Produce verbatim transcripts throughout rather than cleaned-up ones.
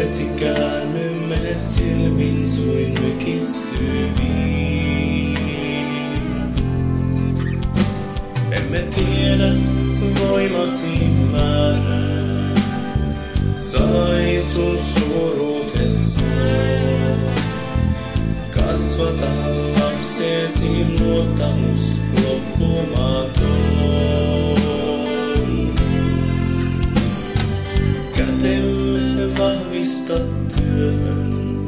Puoleesi käännymme silmin suin mykistyviin. Emme tiedä voimasi määrää, sain sun suruutes on. Kasvata lapsesi luottamus loppumaton. Kätemme vahvista työhön,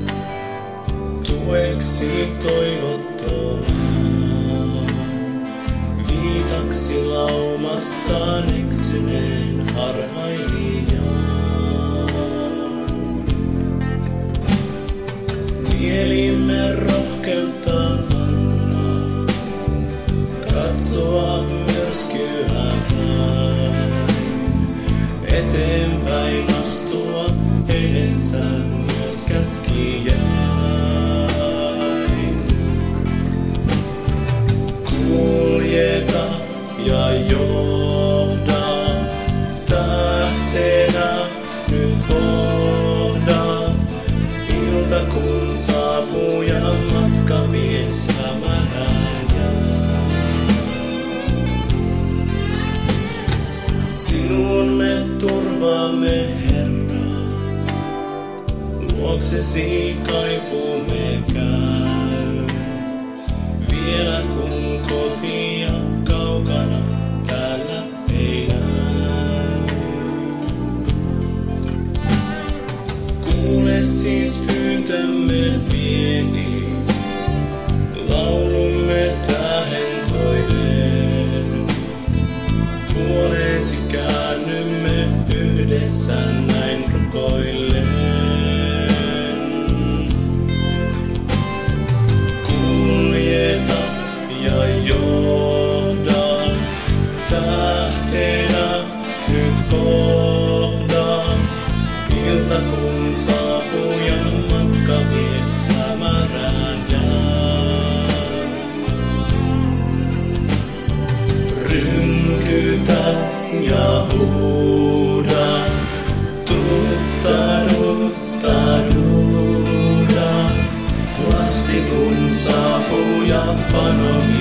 tueksi toivottomaan. Viitaksi laumastaan eksyneen harhailijan. Mielimme rohkeutta kannaa, katsoa myrskyä päin. Eteenpäin astua edessä myös käskijäin. Kuljeta ja johda, tähtenä nyt pohda. Ilta kun saapuu ja matkamies hämärään jää. Sinun me turvaamme, Herra, luoksesi kaipuumme käy. Vielä kun kotia kaukana täällä ei näy. Kuule siis pyyntömme pieni, laulumme tähän toiveen. Puoleesi käännymme yhdessä näin rukoillen. Kuljeta ja johda, tähtenä nyt kohda. Ilta kun saapuu ja matkamies hämärään jää. Rynkytä ja huuda, tuttaruttaruuda. Lasti kun saapuu ja pano